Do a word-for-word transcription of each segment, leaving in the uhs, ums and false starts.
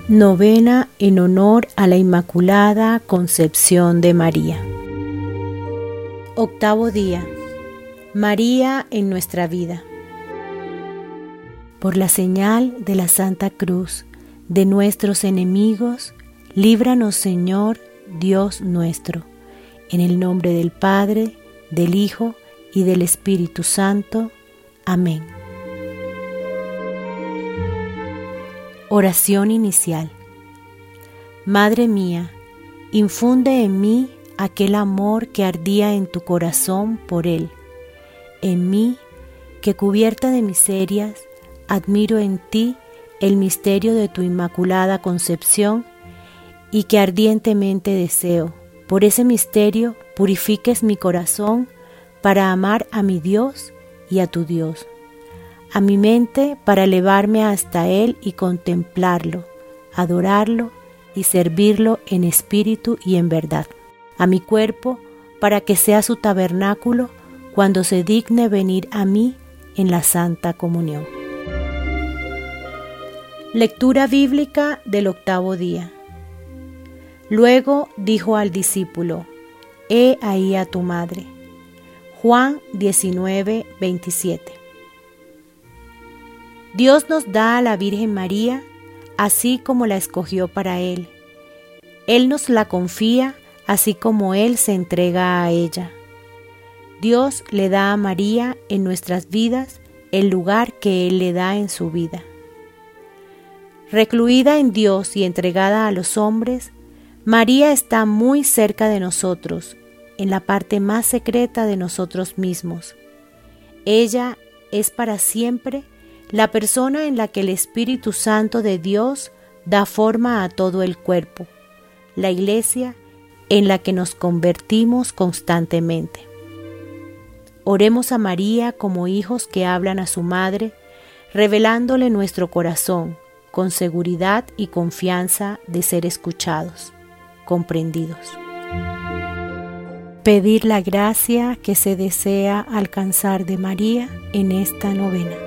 Novena en honor a la Inmaculada Concepción de María. Octavo día. María en nuestra vida. Por la señal de la Santa Cruz de nuestros enemigos, líbranos, Señor, Dios nuestro, en el nombre del Padre, del Hijo y del Espíritu Santo. Amén. Oración inicial. Madre mía, infunde en mí aquel amor que ardía en tu corazón por Él. En mí, que cubierta de miserias, admiro en ti el misterio de tu Inmaculada Concepción y que ardientemente deseo, por ese misterio, purifiques mi corazón para amar a mi Dios y a tu Dios. A mi mente para elevarme hasta Él y contemplarlo, adorarlo y servirlo en espíritu y en verdad. A mi cuerpo para que sea su tabernáculo cuando se digne venir a mí en la Santa Comunión. Lectura bíblica del octavo día. Luego dijo al discípulo: He ahí a tu madre. Juan diecinueve, veintisiete. Dios nos da a la Virgen María así como la escogió para Él. Él nos la confía así como Él se entrega a ella. Dios le da a María en nuestras vidas el lugar que Él le da en su vida. Recluida en Dios y entregada a los hombres, María está muy cerca de nosotros, en la parte más secreta de nosotros mismos. Ella es para siempre la persona en la que el Espíritu Santo de Dios da forma a todo el cuerpo, la Iglesia en la que nos convertimos constantemente. Oremos a María como hijos que hablan a su madre, revelándole nuestro corazón, con seguridad y confianza de ser escuchados, comprendidos. Pedir la gracia que se desea alcanzar de María en esta novena.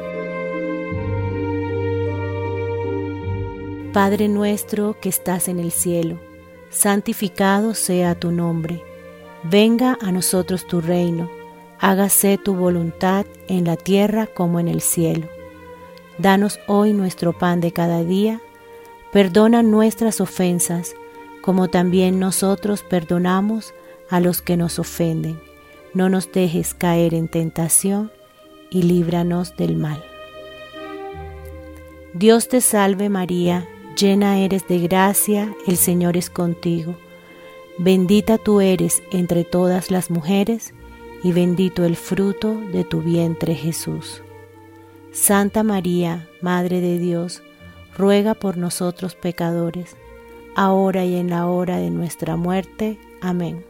Padre nuestro que estás en el cielo, santificado sea tu nombre. Venga a nosotros tu reino. Hágase tu voluntad en la tierra como en el cielo. Danos hoy nuestro pan de cada día. Perdona nuestras ofensas, como también nosotros perdonamos a los que nos ofenden. No nos dejes caer en tentación y líbranos del mal. Dios te salve María, llena eres de gracia, el Señor es contigo. Bendita tú eres entre todas las mujeres, y bendito el fruto de tu vientre Jesús. Santa María, Madre de Dios, ruega por nosotros pecadores, ahora y en la hora de nuestra muerte. Amén.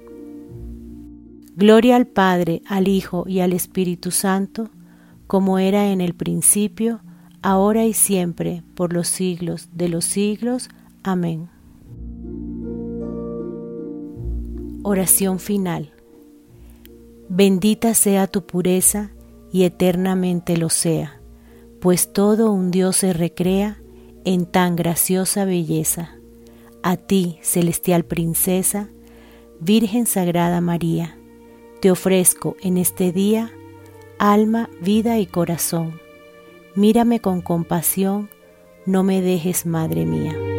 Gloria al Padre, al Hijo y al Espíritu Santo, como era en el principio, ahora y siempre, por los siglos de los siglos. Amén. Oración final. Bendita sea tu pureza y eternamente lo sea, pues todo un Dios se recrea en tan graciosa belleza. A ti, celestial princesa, Virgen Sagrada María, te ofrezco en este día alma, vida y corazón. Mírame con compasión, no me dejes, Madre mía.